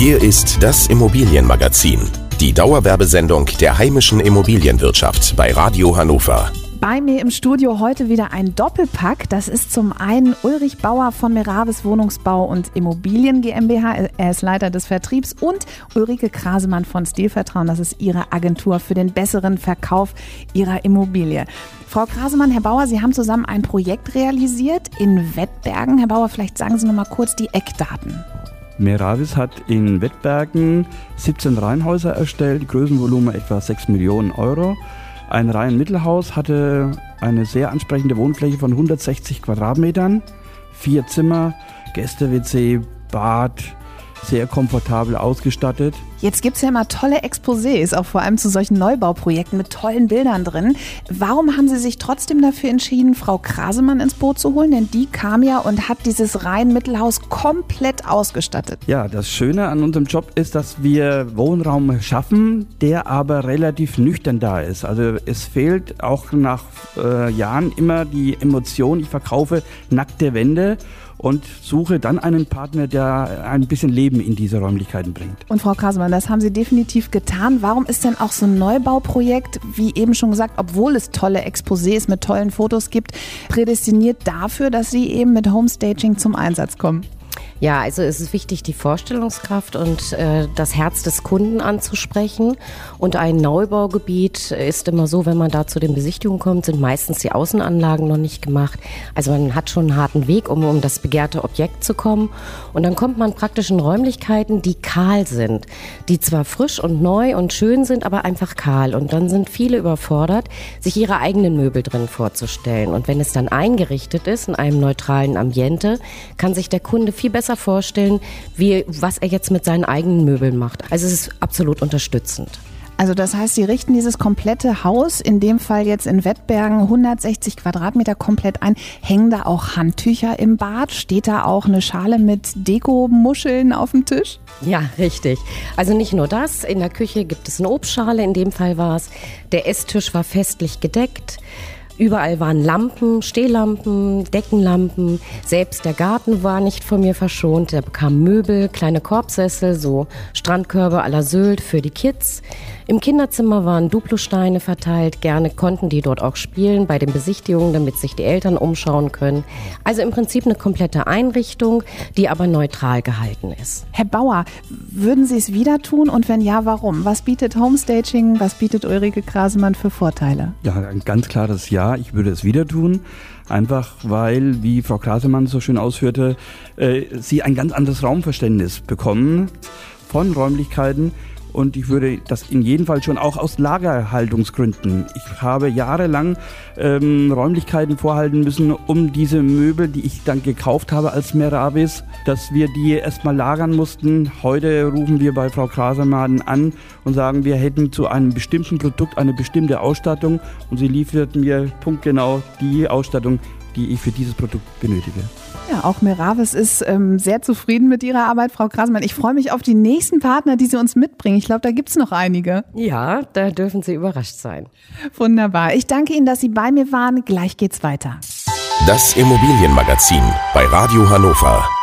Hier ist das Immobilienmagazin, die Dauerwerbesendung der heimischen Immobilienwirtschaft bei Radio Hannover. Bei mir im Studio heute wieder ein Doppelpack. Das ist zum einen Ulrich Bauer von Meravis Wohnungsbau und Immobilien GmbH. Er ist Leiter des Vertriebs, und Ulrike Krasemann von Stilvertrauen. Das ist ihre Agentur für den besseren Verkauf ihrer Immobilie. Frau Krasemann, Herr Bauer, Sie haben zusammen ein Projekt realisiert in Wettbergen. Herr Bauer, vielleicht sagen Sie noch mal kurz die Eckdaten. Meravis hat in Wettbergen 17 Reihenhäuser erstellt, Größenvolumen etwa 6 Millionen Euro. Ein Reihenmittelhaus hatte eine sehr ansprechende Wohnfläche von 160 Quadratmetern, 4 Zimmer, Gäste-WC, Bad, sehr komfortabel ausgestattet. Jetzt gibt es ja immer tolle Exposés, auch vor allem zu solchen Neubauprojekten mit tollen Bildern drin. Warum haben Sie sich trotzdem dafür entschieden, Frau Krasemann ins Boot zu holen? Denn die kam ja und hat dieses Reihenmittelhaus komplett ausgestattet. Ja, das Schöne an unserem Job ist, dass wir Wohnraum schaffen, der aber relativ nüchtern da ist. Also es fehlt auch nach Jahren immer die Emotion, ich verkaufe nackte Wände und suche dann einen Partner, der ein bisschen Leben in diese Räumlichkeiten bringt. Und Frau Krasemann, das haben Sie definitiv getan. Warum ist denn auch so ein Neubauprojekt, wie eben schon gesagt, obwohl es tolle Exposés mit tollen Fotos gibt, prädestiniert dafür, dass Sie eben mit Homestaging zum Einsatz kommen? Ja, also es ist wichtig, die Vorstellungskraft und das Herz des Kunden anzusprechen. Und ein Neubaugebiet ist immer so, wenn man da zu den Besichtigungen kommt, sind meistens die Außenanlagen noch nicht gemacht. Also man hat schon einen harten Weg, um das begehrte Objekt zu kommen. Und dann kommt man praktisch in Räumlichkeiten, die kahl sind, die zwar frisch und neu und schön sind, aber einfach kahl. Und dann sind viele überfordert, sich ihre eigenen Möbel drin vorzustellen. Und wenn es dann eingerichtet ist in einem neutralen Ambiente, kann sich der Kunde viel besser vorstellen, was er jetzt mit seinen eigenen Möbeln macht. Also es ist absolut unterstützend. Also das heißt, Sie richten dieses komplette Haus, in dem Fall jetzt in Wettbergen, 160 Quadratmeter komplett ein. Hängen da auch Handtücher im Bad? Steht da auch eine Schale mit Dekomuscheln auf dem Tisch? Ja, richtig. Also nicht nur das. In der Küche gibt es eine Obstschale, in dem Fall war es. Der Esstisch war festlich gedeckt. Überall waren Lampen, Stehlampen, Deckenlampen. Selbst der Garten war nicht von mir verschont. Er bekam Möbel, kleine Korbsessel, so Strandkörbe à la Sylt für die Kids. Im Kinderzimmer waren Duplosteine verteilt. Gerne konnten die dort auch spielen bei den Besichtigungen, damit sich die Eltern umschauen können. Also im Prinzip eine komplette Einrichtung, die aber neutral gehalten ist. Herr Bauer, würden Sie es wieder tun, und wenn ja, warum? Was bietet Homestaging, was bietet Ulrike Krasemann für Vorteile? Ja, ein ganz klares Ja, ich würde es wieder tun. Einfach weil, wie Frau Krasemann so schön ausführte, Sie ein ganz anderes Raumverständnis bekommen von Räumlichkeiten. Und ich würde das in jedem Fall schon auch aus Lagerhaltungsgründen. Ich habe jahrelang Räumlichkeiten vorhalten müssen, um diese Möbel, die ich dann gekauft habe als Meravis, dass wir die erstmal lagern mussten. Heute rufen wir bei Frau Krasemann an und sagen, wir hätten zu einem bestimmten Produkt eine bestimmte Ausstattung, und sie liefert mir punktgenau die Ausstattung, die ich für dieses Produkt benötige. Ja, auch Meravis ist sehr zufrieden mit ihrer Arbeit, Frau Krasemann. Ich freue mich auf die nächsten Partner, die Sie uns mitbringen. Ich glaube, da gibt es noch einige. Ja, da dürfen Sie überrascht sein. Wunderbar. Ich danke Ihnen, dass Sie bei mir waren. Gleich geht's weiter. Das Immobilienmagazin bei Radio Hannover.